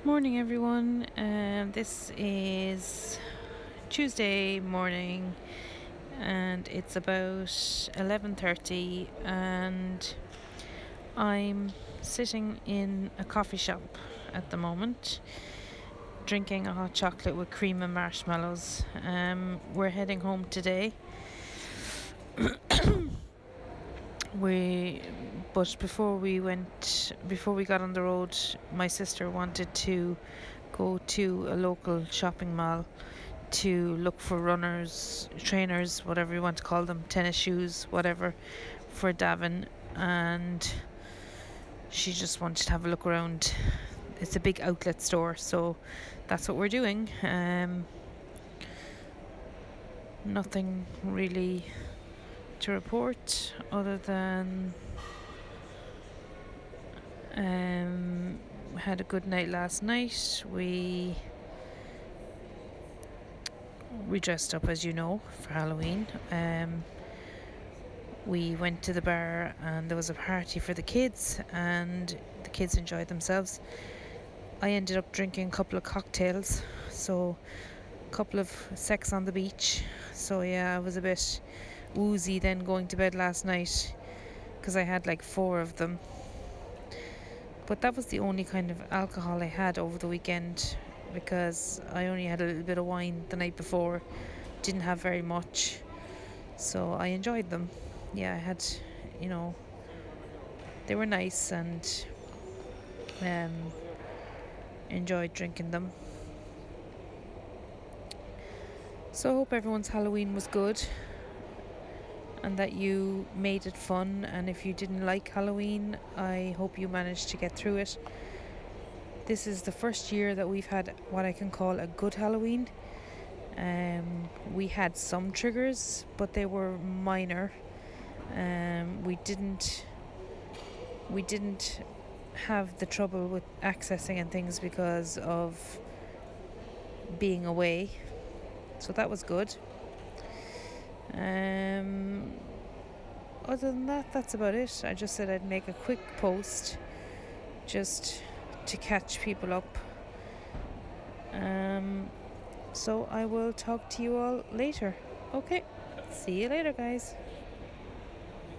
Morning, everyone. This is Tuesday morning, and it's about 11:30, and I'm sitting in a coffee shop at the moment, drinking a hot chocolate with cream and marshmallows. We're heading home today. But before we got on the road, my sister wanted to go to a local shopping mall to look for runners, trainers, whatever you want to call them, tennis shoes, whatever, for Davin, and she just wanted to have a look around. It's a big outlet store, so that's what we're doing. Nothing really to report other than had a good night last night. We dressed up, as you know, for Halloween. We went to the bar and there was a party for the kids, and the kids enjoyed themselves. I ended up drinking a couple of cocktails, so a couple of sex on the beach. So yeah, I was a bit woozy then going to bed last night because I had like 4 of them. But that was the only kind of alcohol I had over the weekend, because I only had a little bit of wine the night before, didn't have very much, so I enjoyed them. Yeah, I had, they were nice, and enjoyed drinking them. So I hope everyone's Halloween was good and that you made it fun, and if you didn't like Halloween, I hope you managed to get through it. This is the first year that we've had what I can call a good Halloween. We had some triggers, but they were minor. We didn't have the trouble with accessing and things because of being away, so that was good. Other than that, that's about it. I just said I'd make a quick post just to catch people up. So I will talk to you all later. Okay, see you later, guys.